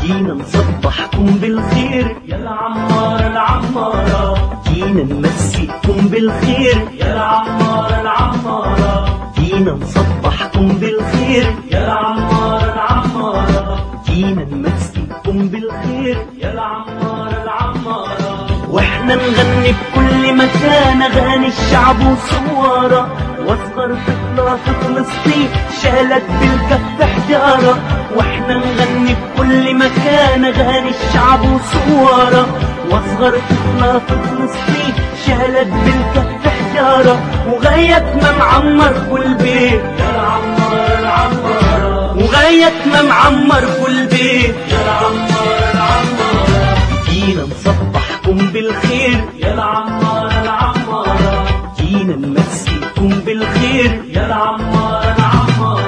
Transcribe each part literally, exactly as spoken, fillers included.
جينا نصبحكم بالخير يا العمارة العمارة، جينا نمسيكم بالخير يا العمارة العمارة، جينا نصبحكم بالخير يا العمارة العمارة، جينا نمسيكم بالخير يا العمارة العمارة. واحنا نغني بكل مكان اغاني الشعب وصوارة، واصغر طفلة في فلسطين شالت بالكف حجارة. واحنا نغني بكل مكان اغاني الشعب وصوارة، واصغر طفلة في فلسطين شالت بالكف حجارة. وغاية ما معمر كل بيت يا العمارة العمارة، وغاية ما معمر كل بيت يا العمارة العمارة. جينا نصبحكم بالخير يا العمارة العمارة، جينا نمسيكم بالخير يا العمارة العمارة.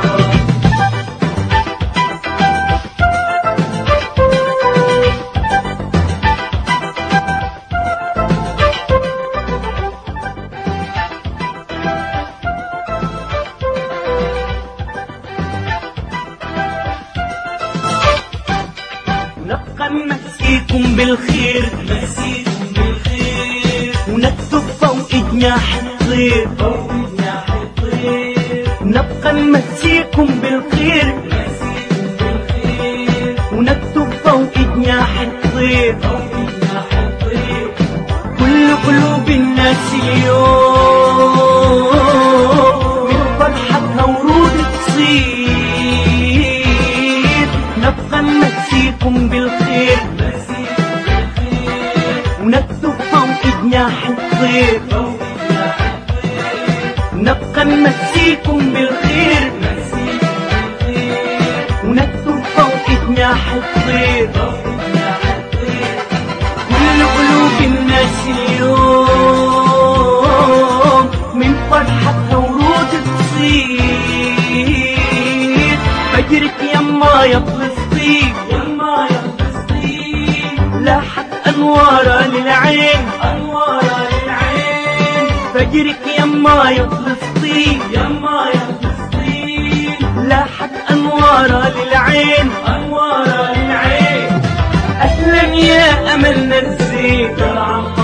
نبقى نمسيكم بالخير نمسيكم بالخير، ونكتب فوق جناح الطير فوق جناح الطير. نبقى نمسيكم بالخير نمسيكم بالخير، ونكتب فوق جناح الطير فوق جناح الطير. كل قلوب الناس اليوم من فرحتها ورود تصير. نبقى نمسيكم بالخير نمسيكم بالخير، ونكتب فوق جناح الطير فوق جناح الطير. نبقى نمسيكم بالخير نمسيكم بالخير، ونكتب فوق جناح الطير فوق جناح الطير. كل قلوب الناس اليوم من فرحتها ورود تصير. فجرك يما يا فلسطين يما يا فلسطين، لاحت أنوارها للعين. أنوارها للعين. فجرك يما يا فلسطين يما يا فلسطين، لاحت أنوارها للعين. أنوارها للعين. أهلا يا أملنا الزين يا العمارة